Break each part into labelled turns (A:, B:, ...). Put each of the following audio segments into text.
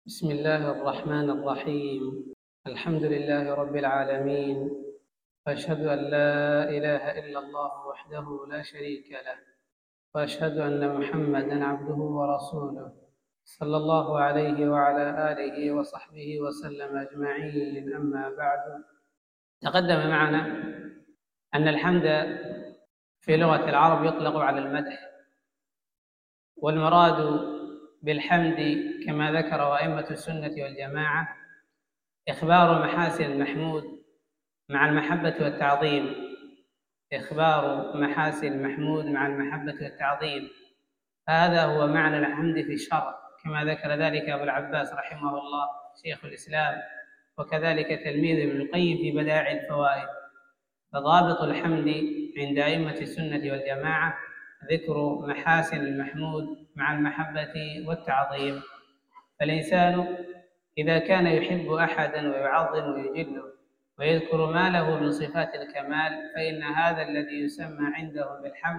A: بسم الله الرحمن الرحيم. الحمد لله رب العالمين، وأشهد أن لا إله إلا الله وحده لا شريك له، وأشهد أن محمدًا عبده ورسوله صلى الله عليه وعلى آله وصحبه وسلم أجمعين. أما بعد، تقدم معنا أن الحمد في لغة العرب يطلق على المدح، والمراد بالحمد كما ذكر أئمة السنة والجماعة إخبار محاسن المحمود مع المحبة والتعظيم، إخبار محاسن المحمود مع المحبة والتعظيم، هذا هو معنى الحمد في الشرع، كما ذكر ذلك أبو العباس رحمه الله شيخ الإسلام، وكذلك تلميذ ابن القيم في بدائع الفوائد. فضابط الحمد عند أئمة السنة والجماعة ذكر محاسن المحمود مع المحبة والتعظيم. فالإنسان إذا كان يحب أحدًا ويعظم ويجله ويذكر ما له من صفات الكمال، فإن هذا الذي يسمى عندهم بالحمد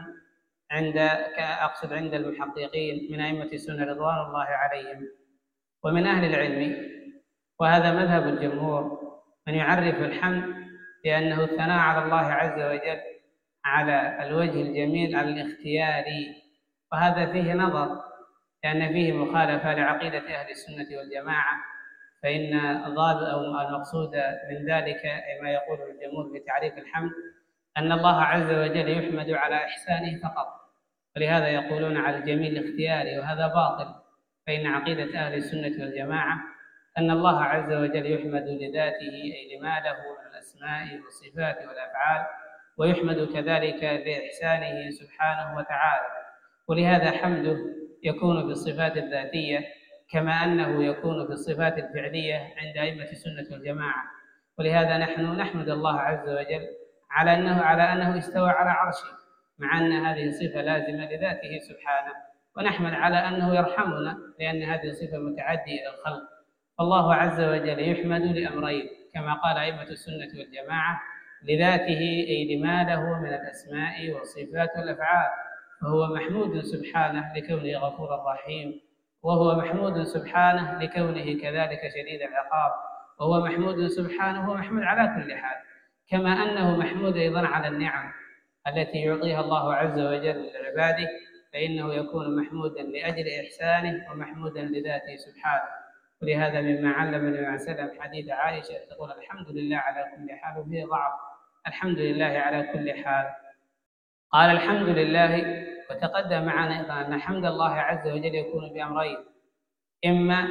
A: أقصد عند المحققين من أئمة السنة رضوان الله عليهم ومن أهل العلم، وهذا مذهب الجمهور، من يعرف الحمد بأنه الثناء على الله عز وجل على الوجه الجميل على الاختياري، وهذا فيه نظر، لأن فيه مخالفة لعقيدة أهل السنة والجماعة. فإن الضابط أو المقصود من ذلك ما يقوله الجمهور في تعريف الحمد أن الله عز وجل يحمد على إحسانه فقط، ولهذا يقولون على الجميل الاختياري، وهذا باطل. فإن عقيدة أهل السنة والجماعة أن الله عز وجل يحمد لذاته، أي لما له من الأسماء والصفات والأفعال، ويحمد كذلك لإحسانه سبحانه وتعالى. ولهذا حمده يكون بالصفات الذاتية كما أنه يكون بالصفات الفعلية عند أئمة السنة والجماعة. ولهذا نحن نحمد الله عز وجل على أنه استوى على عرشه، مع أن هذه صفة لازمة لذاته سبحانه، ونحمد على أنه يرحمنا لأن هذه صفة متعدية إلى الخلق. فالله عز وجل يحمد لأمرين كما قال أئمة السنة والجماعة: لذاته، أي لما له من الأسماء والصفات والأفعال، فهو محمود سبحانه لكونه غفورا رحيم، وهو محمود سبحانه لكونه كذلك شديد العقاب، وهو محمود سبحانه ومحمود على كل حال، كما أنه محمود أيضا على النعم التي يعطيها الله عز وجل لعباده، فإنه يكون محمودا لأجل إحسانه ومحمودا لذاته سبحانه. ولهذا مما علم النبي صلى الله عليه وسلم حديث عائشة تقول: الحمد لله على كل حال، وفيه ضعف، الحمد لله على كل حال. قال الحمد لله، وتقدم معنا أيضا أن حمد الله عز وجل يكون بأمرين: إما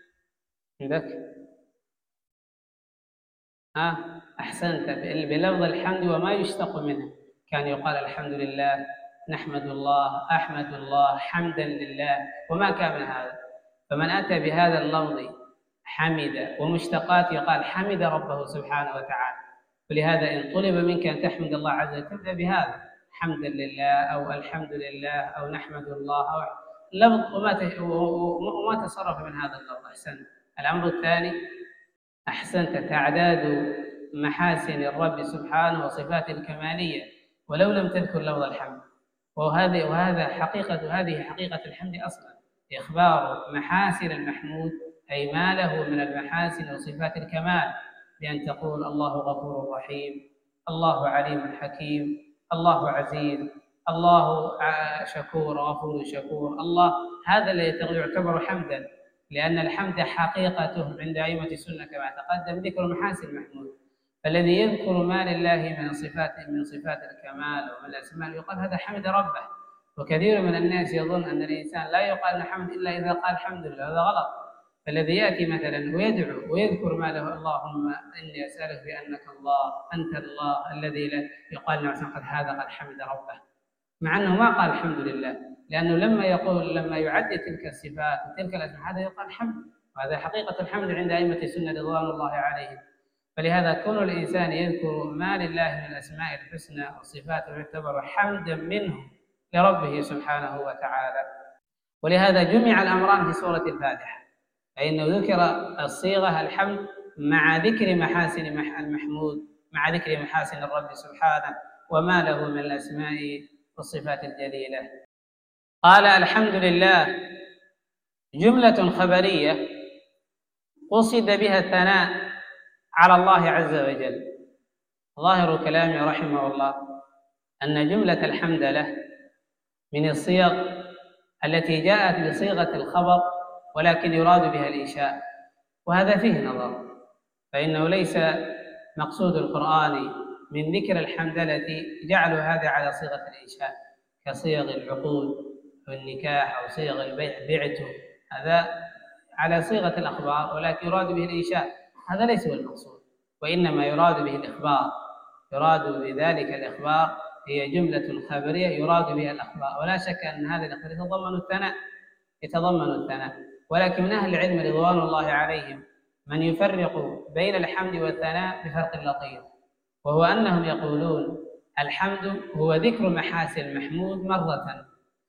A: عندك أحسنت بلفظ الحمد وما يشتق منه، كان يقال الحمد لله، نحمد الله، أحمد الله، حمدا لله، وما كان من هذا. فمن أتى بهذا اللفظ حمد ومشتقات يقال حمد ربه سبحانه وتعالى. ولهذا إن طلب منك أن تحمد الله عز وجل تبدأ بهذا: حمدا لله، أو الحمد لله، أو نحمد الله، أو لفظ وما تصرف من هذا اللفظ. أحسنت. الأمر الثاني: أحسنت، تعداد محاسن الرب سبحانه وصفاته الكمالية ولو لم تذكر لفظ الحمد. وهذه حقيقة الحمد أصلا، إخبار محاسن المحمود، أي ما له من المحاسن وصفات الكمال، بأن تقول: الله غفور رحيم، الله عليم حكيم، الله عزيز، الله شكور غفور شكور. الله هذا الذي يعتبر حمدا، لأن الحمد حقيقته عند أئمة السنة كما تقدم ذكر محاسن المحمود. فالذي يذكر ما لله من صفات الكمال ومن الأسماء يقال هذا حمد ربه. وكثير من الناس يظن أن الإنسان لا يقال الحمد إلا إذا قال الحمد لله، هذا غلط. فالذي يأتي مثلا ويدعو ويذكر ما له: اللهم إني أسألك بأنك الله، أنت الله الذي لا يقال له هذا قد حمد ربه، مع أنه ما قال الحمد لله، لأنه لما يعد تلك الصفات وتلك الأسماء هذا يقال حمد، وهذا حقيقة الحمد عند أئمة السنة رضوان الله عليهم. فلهذا كون الإنسان يذكر ما لله من الأسماء الحسنى والصفات يعتبر حمدا منه لربه سبحانه وتعالى. ولهذا جمع الأمران في سورة الفاتحة، فإنه ذكر الصيغة الحمد مع ذكر محاسن المحمود، مع ذكر محاسن الرب سبحانه وما له من الأسماء والصفات الجليلة. قال: الحمد لله جملة خبرية قصد بها الثناء على الله عز وجل. ظاهر كلامه رحمه الله أن جملة الحمد له من الصيغ التي جاءت بصيغة الخبر ولكن يراد بها الإنشاء، وهذا فيه نظر، فإنه ليس مقصود القرآن من ذكر الحمدلة جعلوا هذا على صيغة الإنشاء كصيغ العقود والنكاح أو صيغ البيع بعته، هذا على صيغة الأخبار ولكن يراد به الإنشاء، هذا ليس هو المقصود، وإنما يراد به الإخبار، يراد بذلك الإخبار، هي جملة خبرية يراد بها الأخبار. ولا شك أن هذا الأخبار يتضمن الثناء، ولكن من أهل العلم رضوان الله عليهم من يفرق بين الحمد والثناء بفرق لطيف، وهو أنهم يقولون الحمد هو ذكر محاسن المحمود مرة،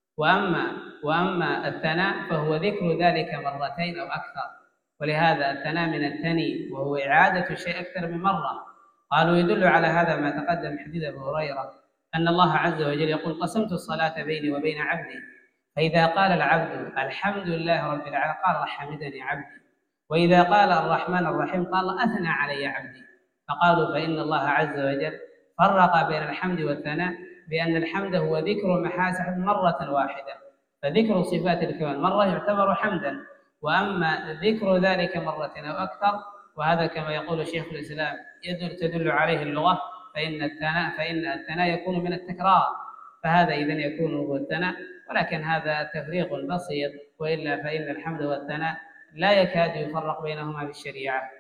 A: وأما الثناء فهو ذكر ذلك مرتين أو أكثر، ولهذا الثناء من الثني وهو إعادة الشيء أكثر من مرة. قالوا يدل على هذا ما تقدم حديث أبي هريرة أن الله عز وجل يقول قسمت الصلاة بيني وبين عبدي، فإذا قال العبد الحمد لله رب العالمين قال حمدني عبدي، وإذا قال الرحمن الرحيم قال أثنى علي عبدي. فقالوا فإن الله عز وجل فرق بين الحمد والثناء بأن الحمد هو ذكر محاسن مرة واحدة، فذكر صفات الكمال مرة يعتبر حمدا، وأما ذكر ذلك مرة أو أكثر، وهذا كما يقول شيخ الإسلام تدل عليه اللغة، فإن الثناء يكون من التكرار، فهذا إذن يكون هو الثناء، ولكن هذا تفريق بسيط، وإلا فإن الحمد والثناء لا يكاد يفرق بينهما في الشريعة.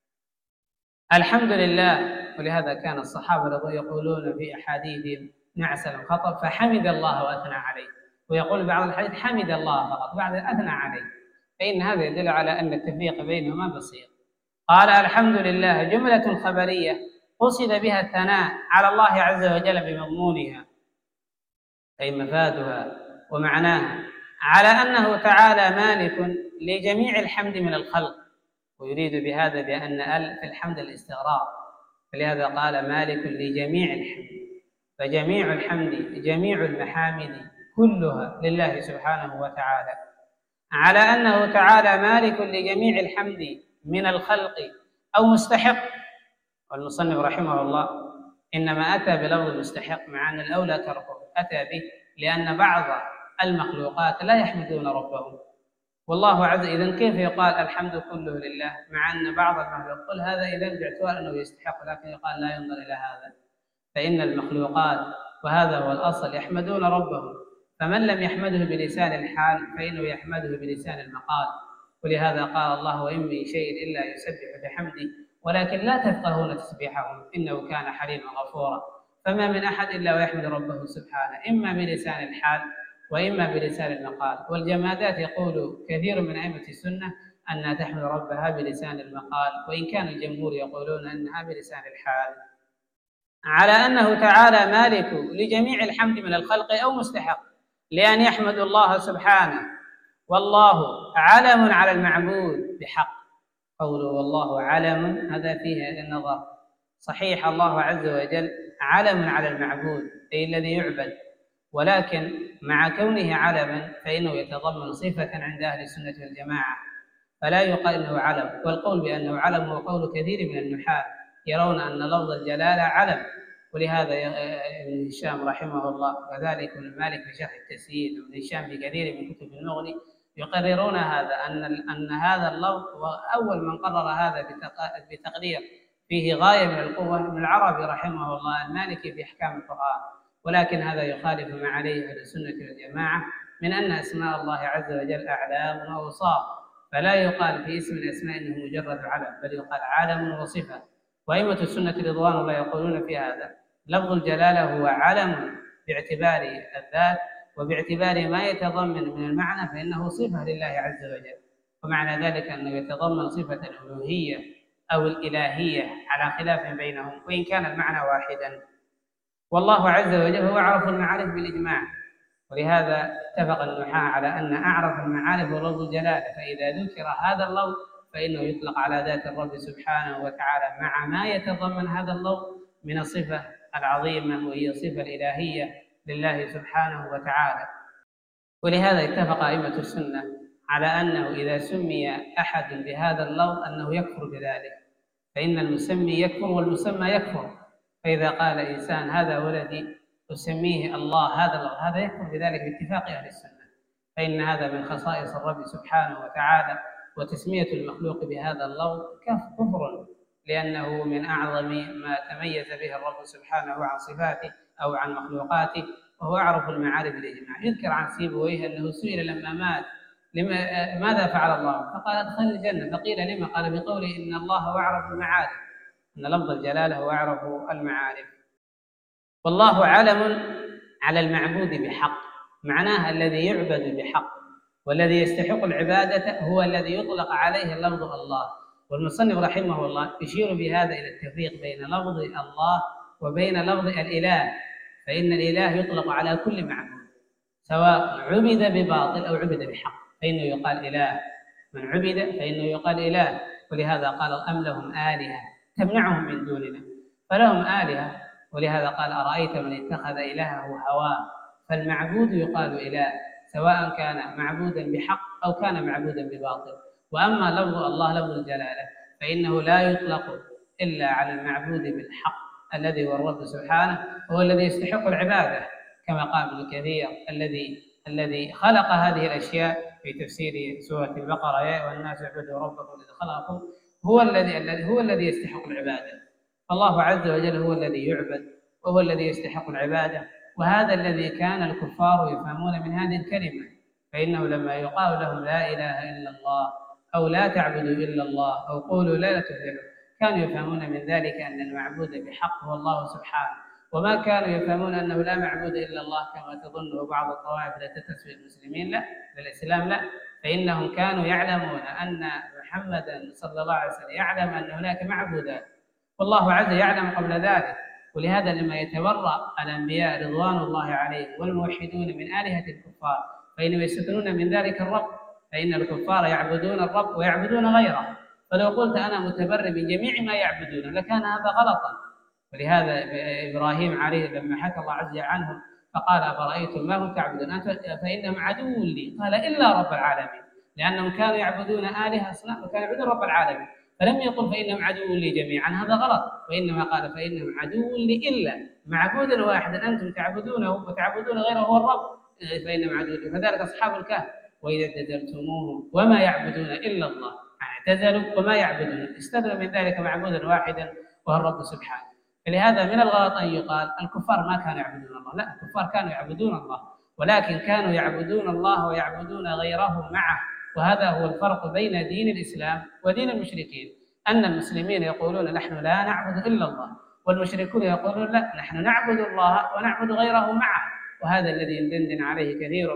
A: الحمد لله، ولهذا كان الصحابة يقولون في أحاديث نعس الخطب فحمد الله وأثنى عليه، ويقول بعض الحديث حمد الله فقط بعد أثنى عليه، فإن هذا يدل على أن التفريق بينهما بسيط. قال الحمد لله جملة خبرية قصد بها الثناء على الله عز وجل بمضمونها أي مفادها ومعناها، على أنه تعالى مالك لجميع الحمد من الخلق، ويريد بهذا بأن في الحمد الاستغراق، فلهذا قال مالك لجميع الحمد، فجميع الحمد جميع المحامد كلها لله سبحانه وتعالى، على أنه تعالى مالك لجميع الحمد من الخلق أو مستحق. والمصنف رحمه الله إنما أتى بلفظ المستحق مع أن الأولى تركه، أتى به لأن بعض المخلوقات لا يحمدون ربهم، والله عز وجل إذن كيف يقال الحمد كله لله مع أن بعض المخلوقات قل هذا إذن باعتبار أنه يستحق، لكن يقال لا ينظر إلى هذا، فإن المخلوقات وهذا هو الأصل يحمدون ربهم، فمن لم يحمده بلسان الحال فإنه يحمده بلسان المقال، ولهذا قال الله وإن من شيء إلا يسبح بحمده ولكن لا تفقهون تسبيحهم إنه كان حليما غفورا. فما من أحد إلا ويحمد ربه سبحانه إما بلسان الحال وإما بلسان المقال، والجمادات يقول كثير من أئمة السنة أنها تحمد ربها بلسان المقال، وإن كان الجمهور يقولون أنها بلسان الحال، على أنه تعالى مالك لجميع الحمد من الخلق أو مستحق لأن يحمد الله سبحانه، والله علم على المعبود بحق. قوله والله علم هذا فيه النظر، صحيح الله عز وجل علم على المعبود أي الذي يعبد، ولكن مع كونه علما فإنه يتضمن صفة عند أهل السنة والجماعة، فلا يقال إنه علم، والقول بأنه علم هو قول كثير من النحاة يرون أن لفظ الجلالة علم، ولهذا ابن هشام رحمه الله وذلك ابن مالك في شرح التسهيل وابن هشام في كثير من كتب المغني يقررون هذا أن هذا اللفظ وأول من قرر هذا بتقدير فيه غاية من القوة ابن العربي رحمه الله المالكي في أحكام القرآن، ولكن هذا يخالف ما عليه أهل السنة والجماعة من أن أسماء الله عز وجل أعلام وأوصاف، فلا يقال في اسم الأسماء إنه مجرد علم، بل يقال علم وصفة. وأئمة السنة رضوان الله يقولون في هذا لفظ الجلالة هو علم باعتبار الذات، وباعتبار ما يتضمن من المعنى فإنه صفة لله عز وجل، ومعنى ذلك أنه يتضمن صفة الألوهية أو الإلهية على خلاف بينهم وإن كان المعنى واحدا. والله عز وجل هو أعرف المعارف بالإجماع، ولهذا اتفق النحاة على أن أعرف المعارف هو لفظ الجلالة، فإذا ذكر هذا اللفظ فإنه يطلق على ذات الرب سبحانه وتعالى مع ما يتضمن هذا اللفظ من الصفة العظيمة وهي الصفة الإلهية لله سبحانه وتعالى. ولهذا اتفق أئمة السنة على أنه إذا سمي أحد بهذا اللفظ أنه يكفر بذلك، فإن المسمي يكفر والمسمى يكفر. فإذا قال إنسان هذا ولدي أسميه الله هذا اللفظ، هذا يكفر بذلك باتفاق أهل السنة، فإن هذا من خصائص الرب سبحانه وتعالى، وتسمية المخلوق بهذا اللفظ كفر، لأنه من أعظم ما تميز به الرب سبحانه عن صفاته أو عن مخلوقاته، وهو أعرف المعارف بالإجماع. يذكر عن سيبويه أنه سئل لما مات ماذا فعل الله؟ فقال ادخل الجنة. فقيل لما؟ قال بقوله إن الله هو أعرف المعارف، أن لفظ الجلالة هو أعرف المعارف. والله علم على المعبود بحق، معناها الذي يعبد بحق والذي يستحق العبادة هو الذي يطلق عليه لفظ الله. والمصنف رحمه الله يشير بهذا إلى التفريق بين لفظ الله وبين لفظ الإله، فإن الإله يطلق على كل معبود سواء عبد بباطل أو عبد بحق فإنه يقال إله، من عبد فإنه يقال إله. ولهذا قال أم لهم آلهة تمنعهم من دوننا، فلهم آلهة، ولهذا قال أرأيت من اتخذ إلهه هواه. فالمعبود يقال إله سواء كان معبودا بحق أو كان معبودا بباطل. وأما لفظ الله لفظ الجلالة فإنه لا يطلق إلا على المعبود بالحق الذي هو الرب سبحانه، هو الذي يستحق العبادة، كما قال ابن كثير الذي خلق هذه الأشياء في تفسير سورة البقرة يا أيها الناس اعبدوا ربكم الذي خلقكم، هو الذي يستحق العبادة. فالله عز وجل هو الذي يعبد وهو الذي يستحق العبادة. وهذا الذي كان الكفار يفهمون من هذه الكلمة، فإنه لما يقال لهم لا إله إلا الله أو لا تعبدوا إلا الله أو قولوا لا تفلحوا، كانوا يفهمون من ذلك أن المعبود بحق هو الله سبحانه، وما كانوا يفهمون أنه لا معبود إلا الله كما تظنه بعض الطوائف التي تسوي المسلمين لا للإسلام لا، فإنهم كانوا يعلمون أن محمدا صلى الله عليه وسلم يعلم أن هناك معبودات، والله عز يعلم قبل ذلك. ولهذا لما يتبرأ الأنبياء رضوان الله عليهم والموحدون من آلهة الكفار فإنهم يستثنون من ذلك الرب، فإن الكفار يعبدون الرب ويعبدون غيره، فلو قلت أنا متبرئ من جميع ما يعبدون لكان هذا غلطا. ولهذا إبراهيم عليه لما حكى الله عز وجل عنهم فقال أفرأيتم ما هم تعبدون أنتم فإنهم عدو لي، قال إلا رب العالمين، لأنهم كانوا يعبدون آلهة أصنام وكانوا يعبدون رب العالمين، فلم يقل فإنهم عدو لي جميعا، هذا غلط، وإنما قال فإنهم عدو لي إلا معبودا واحدا أنتم تعبدونه وتعبدون غيره هو الرب، فإنهم عدو لي. فذلك أصحاب الكهف وإذا اعتزلتموهم وما يعبدون إلا الله، اعتزلوا وما يعبدون، استثنوا من ذلك معبودا واحدا وهو الرب سبحانه. فلهذا من الغلط أن يقال الكفار ما كانوا يعبدون الله، لا، الكفار كانوا يعبدون الله، ولكن كانوا يعبدون الله ويعبدون غيره معه. وهذا هو الفرق بين دين الإسلام ودين المشركين، أن المسلمين يقولون نحن لا نعبد إلا الله، والمشركون يقولون لا، نحن نعبد الله ونعبد غيره معه. وهذا الذي يندن عليه كثير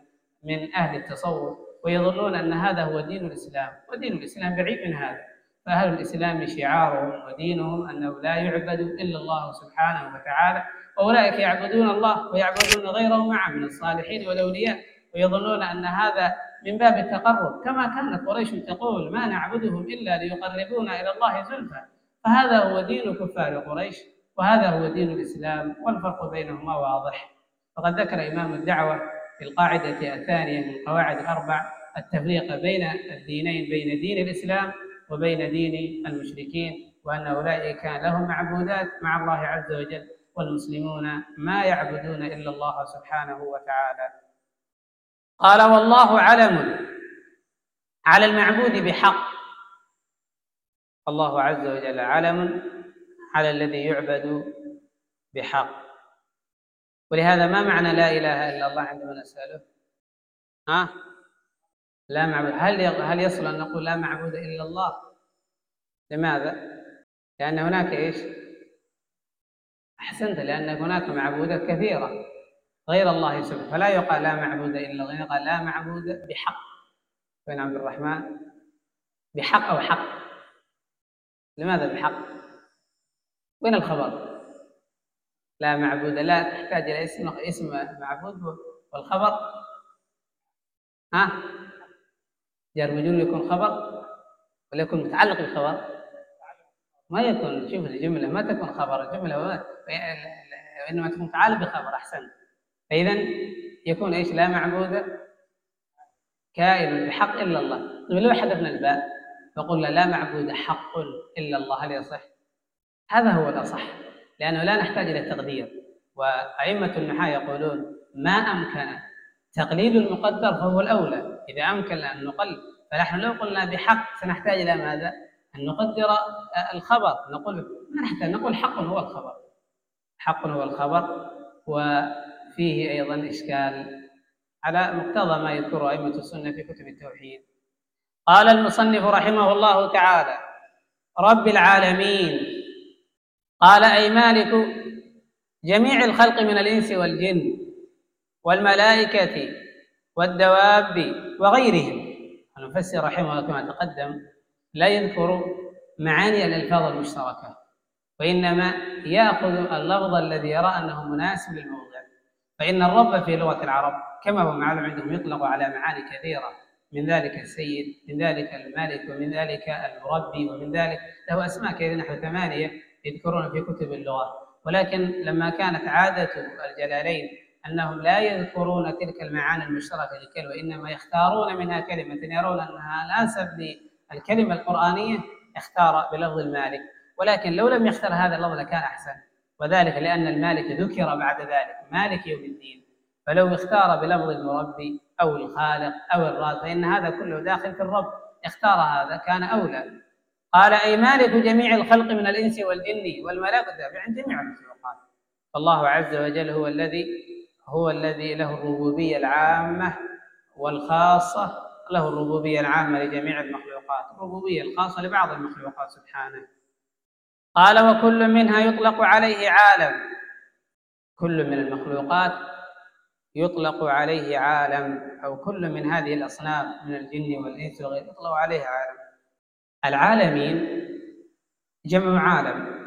A: من أهل التصوف، ويظنون أن هذا هو دين الإسلام، ودين الإسلام بعيد من هذا. فأهل الإسلام شعارهم ودينهم أنه لا يعبد إلا الله سبحانه وتعالى، وأولئك يعبدون الله ويعبدون غيره معه من الصالحين والأولياء، ويظنون أن هذا من باب التقرب، كما كانت قريش تقول ما نعبدهم إلا ليقربونا إلى الله زلفى. فهذا هو دين كفار قريش وهذا هو دين الإسلام، والفرق بينهما واضح. فقد ذكر إمام الدعوة في القاعدة الثانية من القواعد الأربع التفريق بين الدينين، بين دين الإسلام وبين دين المشركين، وأن أولئك لهم معبودات مع الله عز وجل، والمسلمون ما يعبدون إلا الله سبحانه وتعالى. قال والله علم على المعبود بحق، الله عز وجل علم على الذي يعبد بحق. ولهذا ما معنى لا إله إلا الله عندما نسأله؟ لا معبود. هل يصل أن نقول لا معبود إلا الله؟ لماذا؟ لأن هناك إيش؟ أحسنت، لأن هناك معبودات كثيرة غير الله سبحانه، فلا يقال لا معبود إلا الله، يقال لا معبود بحق. وين عبد الرحمن؟ بحق أو حق؟ لماذا بحق؟ وين الخبر؟ لا معبود لا تحتاج إلى اسم معبود، والخبر جار مجرور يكون خبر ولا يكون متعلق بالخبر؟ ما يكون. شوف الجملة ما تكون خبر، الجملة إنما تكون متعلق بخبر. أحسن. فإذا يكون إيش؟ لا معبود كائن بحق إلا الله. طيب لو حذفنا الباء فقلنا لا معبود حق إلا الله، هل يصح؟ هذا هو الأصح، لأنه لا نحتاج إلى التقدير. وأئمة النحاة يقولون ما أمكن تقليل المقدر فهو الأولى. إذا أمكن أن نقل، فنحن لو قلنا بحق سنحتاج إلى ماذا؟ أن نقدر الخبر، نقول ما نحتاج، نقول حق هو الخبر، حق هو الخبر. وفيه أيضا إشكال على مقتضى ما يذكره أئمة السنة في كتب التوحيد. قال المصنف رحمه الله تعالى: رب العالمين. قال أي مالك جميع الخلق من الإنس والجن والملائكة والدواب وغيرهم. المفسر رحمه الله كما تقدم لا يذكر معاني الألفاظ المشتركة، وإنما يأخذ اللفظ الذي يرى أنه مناسب للموضع. فإن الرب في لغة العرب كما هو معلوم عندهم يطلق على معاني كثيرة، من ذلك السيد، من ذلك الملك، ومن ذلك المربي، ومن ذلك له أسماء كثيرة نحو 8 يذكرون في كتب اللغة. ولكن لما كانت عادة الجلالين أنهم لا يذكرون تلك المعاني المشتركة للكلمة، وإنما يختارون منها كلمة يرون أنها الأنسب للكلمة القرآنية، اختار بلفظ المالك. ولكن لو لم يختر هذا اللفظ لكان أحسن، وذلك لأن المالك ذكر بعد ذلك مالك يوم الدين، فلو اختار بلفظ المربي أو الخالق أو الرازق فإن هذا كله داخل في الرب، اختار هذا كان أولى. قال أي مالك جميع الخلق من الإنس والجن والملائكة، عن جميع المخلوقات. فالله عز وجل هو الذي له الربوبية العامة والخاصة، له الربوبية العامة لجميع المخلوقات، الربوبية الخاصة لبعض المخلوقات سبحانه. قال وكل منها يطلق عليه عالم، كل من المخلوقات يطلق عليه عالم، أو كل من هذه الأصناف من الجن والإنس وغيره يطلق عليه عالم. العالمين جمع عالم،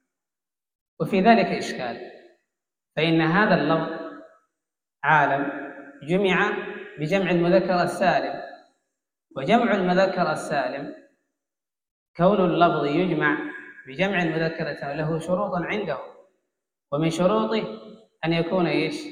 A: وفي ذلك إشكال، فإن هذا اللفظ عالم جمع بجمع المذكر السالم، وجمع المذكر السالم كون اللفظ يجمع بجمع المذكر السالم له شروط عنده، ومن شروطه أن يكون إيش؟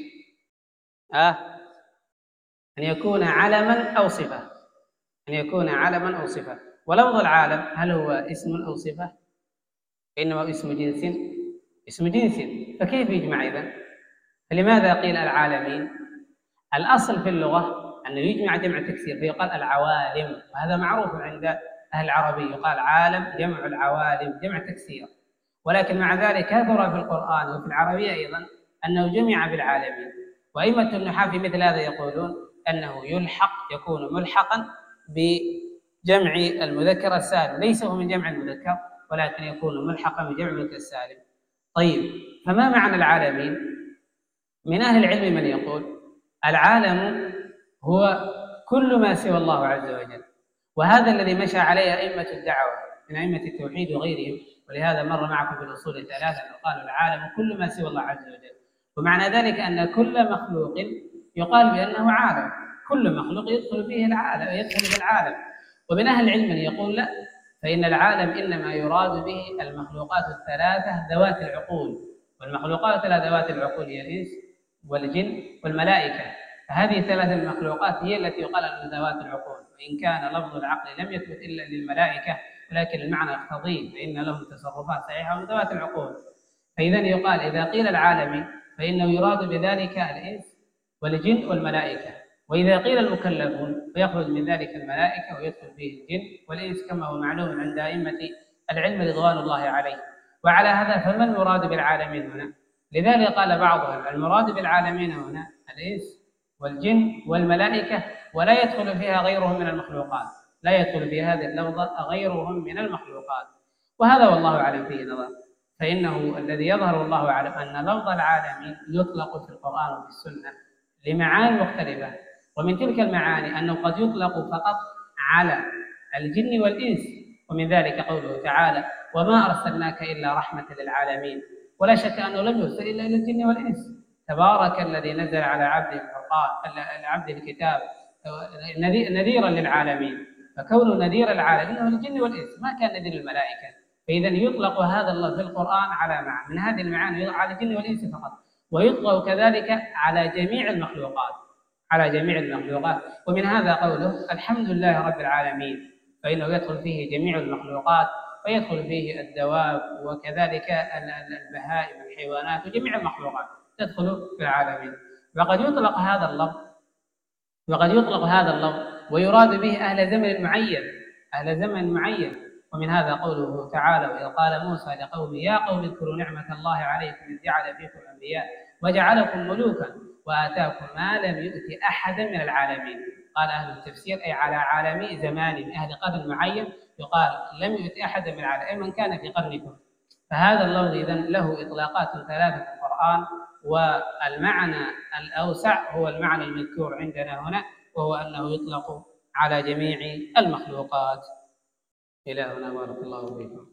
A: أن يكون علما أو صفة، أن يكون علما أو صفة. ولفظ العالم هل هو اسم أو صفة؟ إنما اسم جنس، اسم جنس، فكيف يجمع إذن؟ فلماذا قيل العالمين؟ الأصل في اللغة أنه يجمع جمع تكسير فيقال العوالم، وهذا معروف عند أهل العربي، يقال عالم جمع العوالم جمع تكسير. ولكن مع ذلك كثر في القرآن وفي العربية أيضا أنه جمع بالعالمين. وأئمة النحاة في مثل هذا يقولون أنه يكون ملحقا بجمع المذكر السالم، ليس هو من جمع المذكر ولكن يكون ملحقا بجمع المذكر السالم. طيب، فما معنى العالمين؟ من أهل العلم من يقول العالم هو كل ما سوى الله عز وجل، وهذا الذي مشى عليه أئمة الدعوة من أئمة التوحيد وغيرهم. ولهذا مر معكم في الأصول الثلاثة أنه قالوا العالم كل ما سوى الله عز وجل، ومعنى ذلك أن كل مخلوق يقال بأنه عالم، كل مخلوق يدخل فيه العالم، يدخل في العالم. ومن أهل العلم من يقول لا، فإن العالم إنما يراد به المخلوقات الثلاثة ذوات العقول، والمخلوقات ذوات العقول هي الإنس والجن والملائكة. فهذه الثلاث المخلوقات هي التي يقال أنها ذوات العقول، وإن كان لفظ العقل لم يثبت إلا للملائكة، ولكن المعنى يقتضيه فإن لهم تصرفات صحيحة من ذوات العقول. فإذا يقال إذا قيل العالمين فإنه يراد بذلك الإنس والجن والملائكة، وإذا قيل المكلفون فيخرج من ذلك الملائكة ويدخل فيه الجن والإنس كما هو معلوم عند أئمة العلم رضوان الله عليه. وعلى هذا فما المراد بالعالمين هنا؟ لذلك قال بعضهم المراد بالعالمين هنا الإنس والجن والملائكة، ولا يدخل فيها غيرهم من المخلوقات، لا يدخل في هذه اللفظة غيرهم من المخلوقات. وهذا والله أعلم فيه نظر، فإنه الذي يظهر الله أعلم أن لفظ العالمين يطلق في القرآن وفي السنة لمعاني مختلفة، ومن تلك المعاني أنه قد يطلق فقط على الجن والإنس، ومن ذلك قوله تعالى وما أرسلناك إلا رحمة للعالمين. ولا شك أنه لم يرسل إلا إلى الجن والإنس. تبارك الذي نزل على عبده الكتاب نذيرا للعالمين، فكون نذير العالمين هو الجن والإنس، ما كان نذير الملائكة. فإذا يطلق هذا الله في القرآن على معنى من هذه المعاني على الجن والإنس فقط، ويطلق كذلك على جميع المخلوقات، على جميع المخلوقات. ومن هذا قوله الحمد لله رب العالمين، فإنه يدخل فيه جميع المخلوقات، ويدخل فيه الدواب وكذلك البهائم الحيوانات وجميع المخلوقات تدخل في العالمين. وقد يطلق هذا اللفظ ويراد به أهل زمن معين. ومن هذا قوله تعالى: وإذ قال موسى لقومه يا قوم اذكروا نعمة الله عليكم إذ جعل فيكم أنبياء وجعلكم ملوكا وآتاكم ما لم يؤت أحدا من العالمين. قال أهل التفسير أي على عالمي زمان، أهل قرن معين، يقال لم يؤت أحدا من العالمين أي من كان في قرنكم. فهذا اللفظ إذن له إطلاقات ثلاثة في القرآن، والمعنى الأوسع هو المعنى المذكور عندنا هنا، وهو أنه يطلق على جميع المخلوقات. إلى هنا بارك الله فيكم.